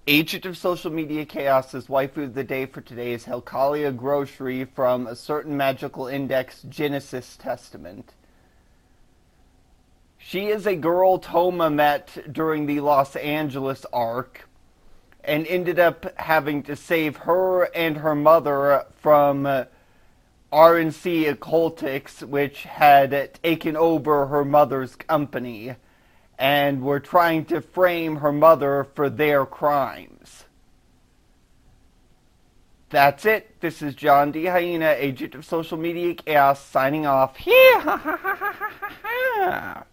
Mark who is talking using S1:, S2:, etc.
S1: Agent of social media chaos's waifu of the day for today is Helkalia Grocery from a certain magical index Genesis Testament. She is a girl Toma met during the Los Angeles arc and ended up having to save her and her mother from RNC Occultics, which had taken over her mother's company and were trying to frame her mother for their crimes. That's it. This is John D. Hyena, agent of social media chaos, signing off.